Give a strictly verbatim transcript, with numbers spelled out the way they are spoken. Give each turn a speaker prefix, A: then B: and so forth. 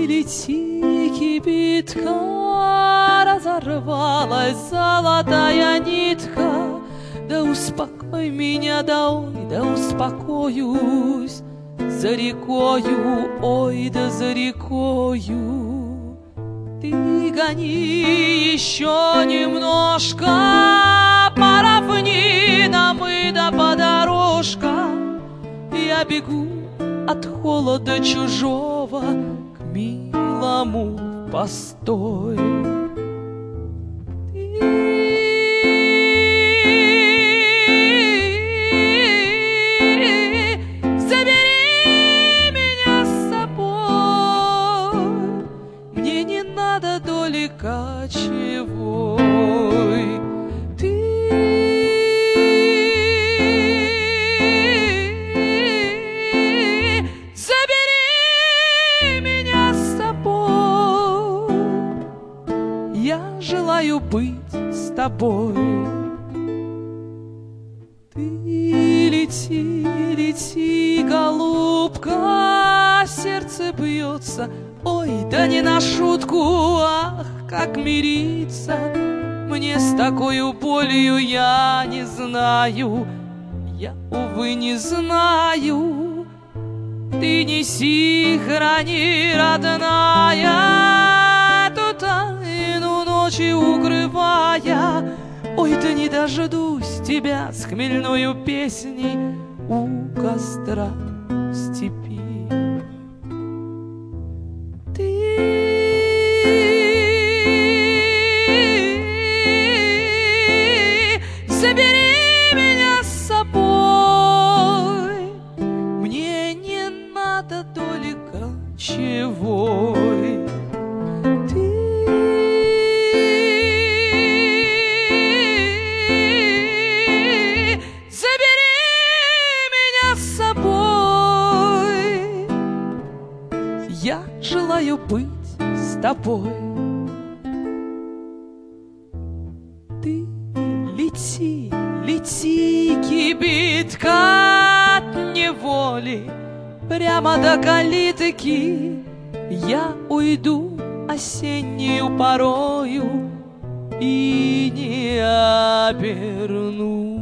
A: лети, кибитка, разорвалась золотая нитка. Да успокой меня, да ой, да успокоюсь за рекою, ой, да за рекою. Ты гони еще немножко по равнинам и да по дорожкам. Я бегу от холода чужого к милому в постой. Забери меня с собой, мне не надо доли кочевой. Я желаю быть с тобой. Ты лети, лети, голубка, сердце бьется, ой, да не на шутку, ах, как мириться мне с такой болью, я не знаю, я, увы, не знаю. Ты неси, храни, родная, эту тайну ночи укрывая. Ой, да не дождусь тебя с хмельною песней у костра в степи. Ты забери меня с собой, мне не надо доли кочевой. Я желаю быть с тобой. Ты лети, лети, кибитка, от неволи прямо до калитки. Я уйду осеннею порою и не обернусь.